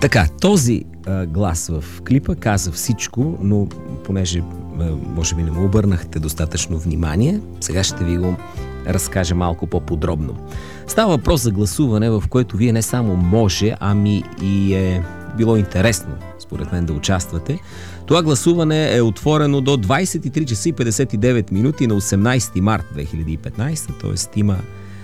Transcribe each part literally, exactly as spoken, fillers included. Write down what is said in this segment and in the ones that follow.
Така, този а, глас в клипа каза всичко, но понеже а, може би не му обърнахте достатъчно внимание, сега ще ви го разкажа малко по-подробно. Става въпрос за гласуване, в което вие не само може, ами и е било интересно, според мен, да участвате. Това гласуване е отворено до двадесет и три часа и петдесет и девет минути на осемнадесети март две хиляди и петнадесета, т.е. има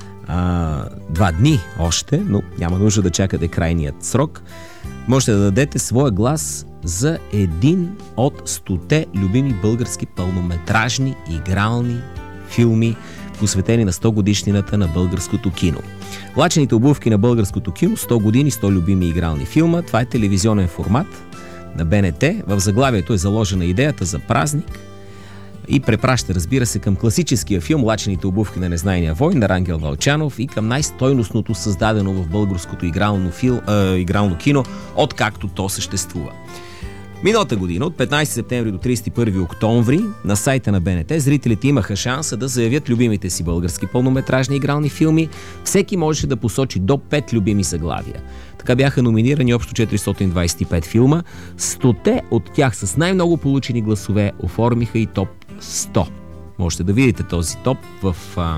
а, два дни още, но няма нужда да чакате крайният срок. Можете да дадете своя глас за един от стоте любими български пълнометражни игрални филми, посветени на сто годишнината на българското кино. Лачените обувки на българското кино, сто години, сто любими игрални филма. Това е телевизионен формат на Б Н Т. В заглавието е заложена идеята за празник и препраща, разбира се, към класическия филм Лачените обувки на незнайния войн на Рангел Вълчанов и към най-стойностното създадено в българското игрално, фил, э, игрално кино, откакто то съществува. Миналата година, от петнадесети септември до тридесет и първи октомври, на сайта на Б Н Т зрителите имаха шанса да заявят любимите си български пълнометражни игрални филми. Всеки можеше да посочи до пет любими заглавия. Така бяха номинирани общо четиристотин двадесет и пет филма. стоте от тях с най-много получени гласове оформиха и топ сто. Можете да видите този топ в а,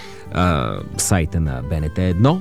а, сайта на Б Н Т едно.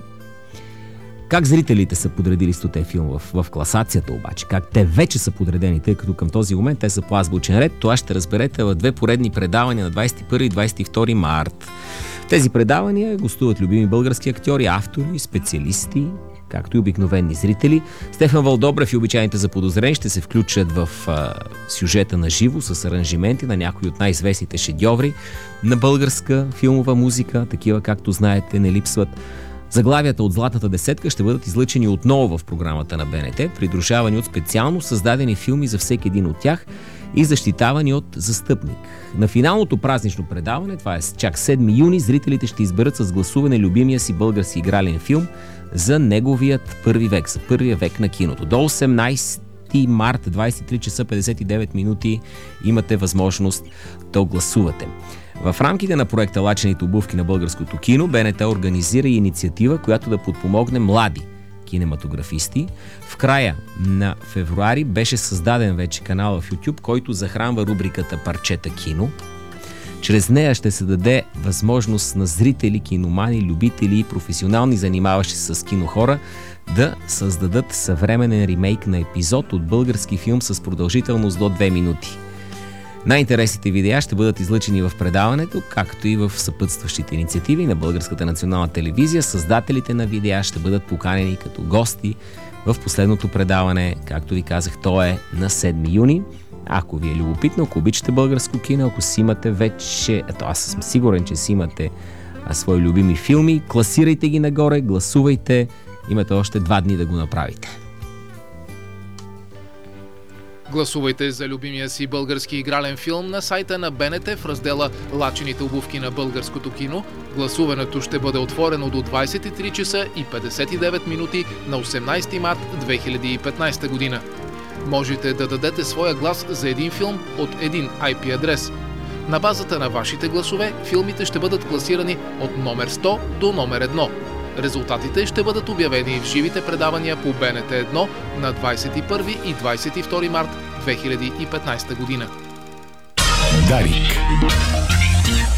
Как зрителите са подредили стоте филма в, в класацията обаче, как те вече са подредени, тъй като към този момент те са по азбучен ред, това ще разберете в две поредни предавания на двадесет и първи и двадесет и втори март. В тези предавания гостуват любими български актьори, автори, специалисти, както и обикновени зрители. Стефан Вълдобрев и обичайните заподозрени ще се включат в а, сюжета на живо с аранжименти на някои от най-известните шедьоври на българска филмова музика, такива, както знаете, не липсват. Заглавията от Златната десетка ще бъдат излъчени отново в програмата на Б Н Т, придружавани от специално създадени филми за всеки един от тях и защитавани от застъпник. На финалното празнично предаване, това е чак седми юни, зрителите ще изберат с гласуване любимия си български игрален филм за неговият първи век, за първия век на киното. До осемнадесети март, двадесет и три часа петдесет и девет минути имате възможност да гласувате. В рамките на проекта Лачените обувки на българското кино, Б Н Т организира и инициатива, която да подпомогне млади кинематографисти. В края на февруари беше създаден вече канал в YouTube, който захранва рубриката Парчета кино. Чрез нея ще се даде възможност на зрители, киномани, любители и професионални занимаващи се с кино хора да създадат съвременен ремейк на епизод от български филм с продължителност до две минути. Най-интересните видеа ще бъдат излъчени в предаването, както и в съпътстващите инициативи на Българската национална телевизия. Създателите на видеа ще бъдат поканени като гости в последното предаване, както ви казах, то е на седми юни. Ако ви е любопитно, ако обичате българско кино, ако си имате вече, ето аз съм сигурен, че си имате а, свои любими филми, класирайте ги нагоре, гласувайте, имате още два дни да го направите. Гласувайте за любимия си български игрален филм на сайта на Б Н Т в раздела Лачените обувки на българското кино. Гласуването ще бъде отворено до двадесет и три часа и петдесет и девет минути на осемнадесети март две хиляди и петнадесета година. Можете да дадете своя глас за един филм от един ай пи адрес. На базата на вашите гласове филмите ще бъдат класирани от номер сто до номер едно. Резултатите ще бъдат обявени в живите предавания по Б Н Т едно на двадесет и първи и двадесет и втори март две хиляди и петнадесета година. Дарик.